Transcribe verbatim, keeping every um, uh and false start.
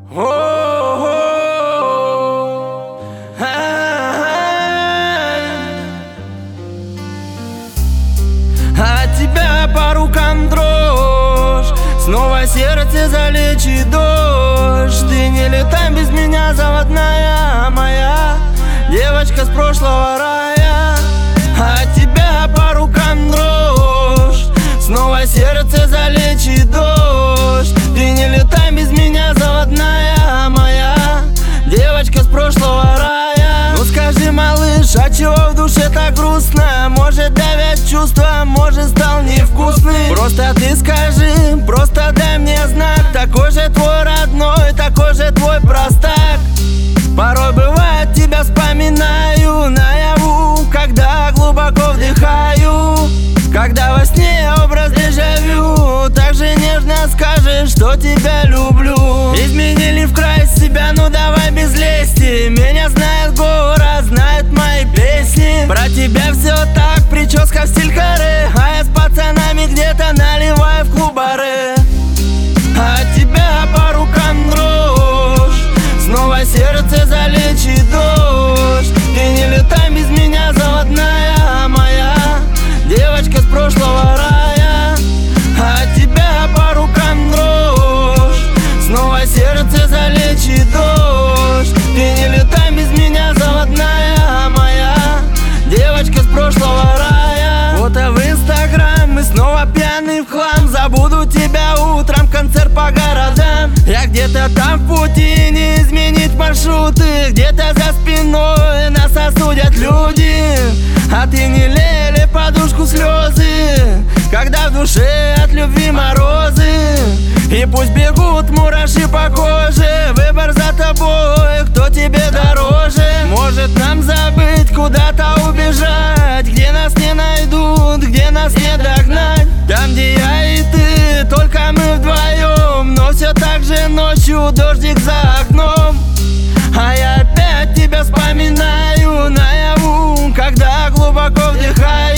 От тебя по рукам дрожь, снова сердце залечит дождь. Ты не летай без меня, заводная моя девочка с прошлого рая. От тебя по рукам дрожь, снова сердце залечит дождь. Ты не летай без меня, заводная моя девочка с прошлого рая. Ну скажи, малыш, а чего в душе так грустно? Может, давят чувства, может, стал невкусный. Просто ты скажи, просто дай мне знак. Такой же твой родной, такой же твой простак. Порой бывает, тебя вспоминаю наяву, когда глубоко вдыхаю, когда во сне образ дежавю. Так же нежно скажешь, что тебя люблю. Изменили в край себя, ну давай без лести. Меня знает город, знает мои песни. Про тебя все так, прическа в стиль каре, а я с пацанами где-то наливаю в клубаре. От тебя по рукам дрожь, снова сердце залечит дождь. Ты не летай без меня, заводная моя девочка с прошлого рая. От тебя по рукам дрожь, снова сердце залечит дождь. Ты не летай без меня, заводная моя девочка с прошлого рая. Фото в инстаграм, мы снова пьяны в хлам. Забуду тебя утром, концерт по городам. Я где-то там в пути, не изменить маршруты. Где-то за спиной нас осудят люди. А ты не лели подушку слезы, когда в душе от любви морозы. И пусть бегут мураши по коже, выбор за тобой, кто тебе дороже. Может нам забыть, куда-то убежать, где нас не найдут, где нас не догнать. Там, где я и ты, только мы вдвоем, но все так же ночью дождик за окном. А я опять тебя вспоминаю наяву, когда глубоко вдыхаю.